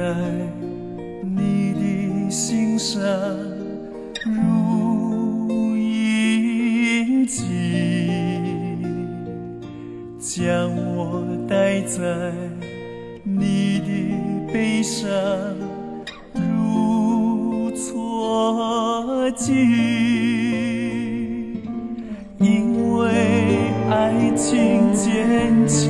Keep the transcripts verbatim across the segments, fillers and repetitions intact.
你的心上如印记，将我带在你的背上如错记，因为爱情坚强，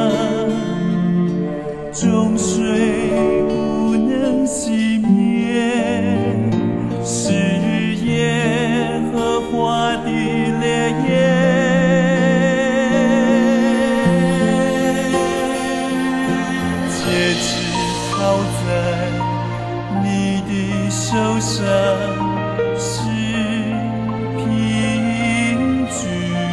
终水不能熄灭，是耶和华的烈焰。戒指套在你的手上，是凭据，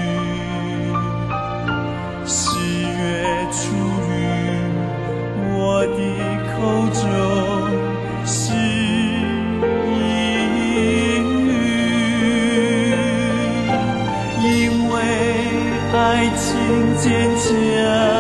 喜悦出于我的口中，是应允，因为爱情坚强。